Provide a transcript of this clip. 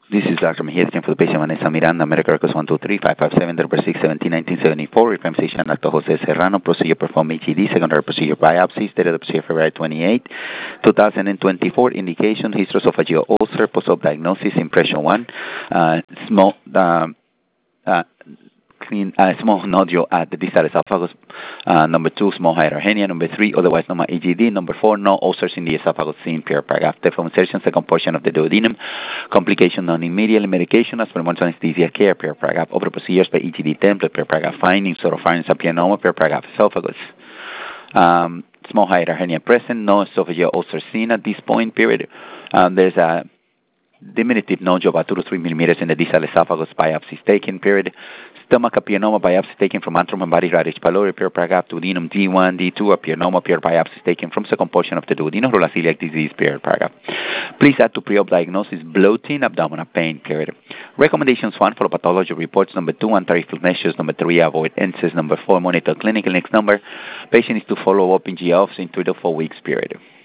This is Dr. Mejia for the patient Vanessa Miranda, medical records 123-557, number 6-17-1974, representation Dr. Jose Serrano, procedure performed HED, secondary procedure biopsy, date of the procedure February 28, 2024, indication, hysteroesophageal ulcer, post-op diagnosis, impression 1, small, small nodule at the distal esophagus. Number 2, small hiatal hernia. Number 3, otherwise known as EGD. Number 4, no ulcers in the esophagus seen per paragraph. From insertion, second portion of the duodenum. Complication non immediate medication as per anesthesia care per paragraph. Other procedures by EGD template per paragraph. Findings, oropharynx papilloma per paragraph. Esophagus. Small hiatal hernia present. No esophageal ulcer seen at this point. Period. There's a diminutive nodule about 2 to 3 millimeters in the distal esophagus. Biopsies taken. Period. Stomach papilloma biopsy taken from antrum and body radish pylori per paragraph, duodenum D1, D2, a papilloma per biopsy taken from second portion of the duodenum, oral celiac disease per paragraph. Please add to pre-op diagnosis bloating, abdominal pain, period. Recommendations 1, follow pathology reports. Number 2, anti-reflux measures. Number 3, avoid NSAIDs. Number 4, monitor clinical. Next number, patient is to follow up in GI office in 3 to 4 weeks, period.